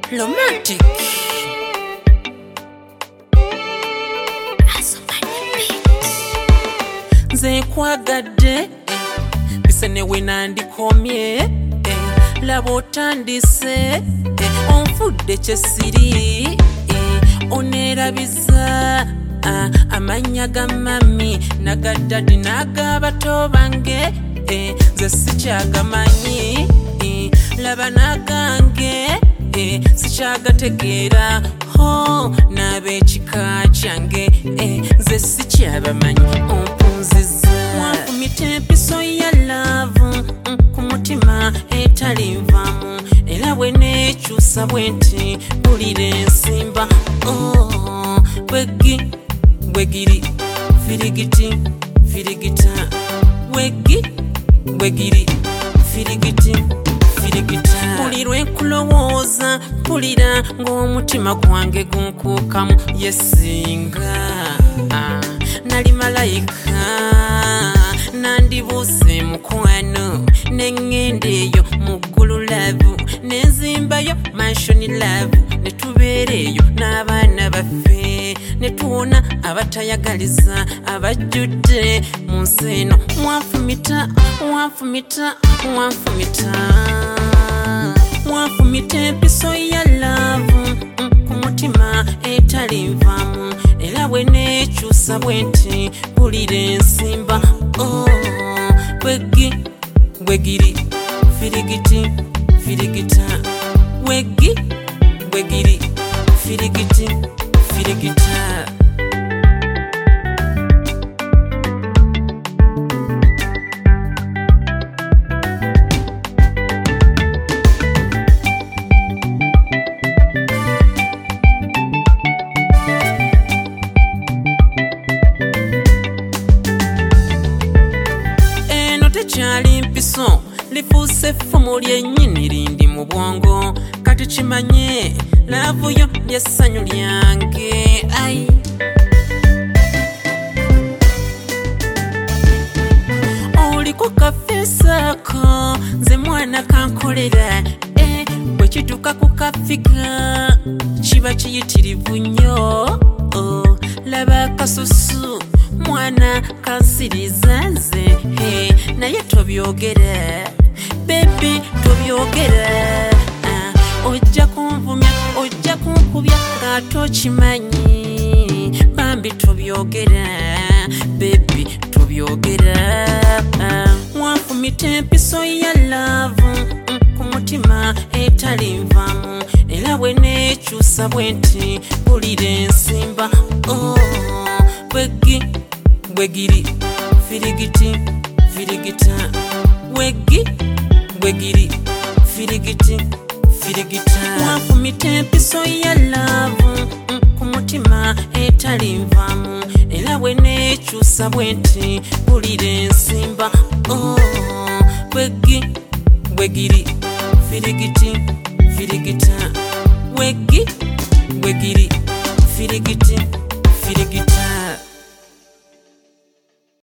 Romantic. Nze nkwagadde bise ne we nandikomye laba otandise onfudde kyesiri oneerabiza amanya ga mami naga dadi n'ag'abato bange nze sikyagamanyi laba nagange sikyagategeera ho n'ab'ekika kyange nze sikyabamanyi ompunziza wanfumita empiso ya laavu ku mutima etalinvamu era bwe neekyusa bwe nti bulira ensimba bwegiri firigiti firigita bwegiri firigiti firigita buli lwenkulowooza mpulira ng'omutima gwange gunkuukamu yesinga nali malayika nandibuuse mukwano neŋŋenda eyo mu ggulu laavu nenzimbayo mansioni laavu ne tubeera eyo n'abaana baffe ne tuwona abatayagaliza abajjudde mu nsi eno wanfumita wanfumita wanfumita wanfumita empiso ya laavu ku mutima etalinvamu era bwe neekyusa bwe nti bulira ensimba bwegiri firigiti firigita bwegiri firigiti firigita. Tekyali mpiso lifuuse effumu lyennyini lindi mu bwongo kati kimanye laavu yo lyessanyu lyange ai oliko kafeesaako nze mwana kankolera bwe kituuka ku kafiga kiba kiyitirivu nnyo laba akasusu mwana kansiriza nze naye tobyogera bebi tobyogera ojja kunvumya ojja kunkubya nga tokimanyi bambi tobyogera bebi tobyogera wanfumita empiso ya laavu ku mutima etalinvamu era bwe neekyusa bwe nti bulira ensimba bwegiri firigiti firigita bwegiri firigiti firigita wanfumita empiso ya laavu ku mutima etalinvamu era bwe neekyusa bwe nti bulira ensimba bwegiri firigiti firigita bwegiri firigiti firigita.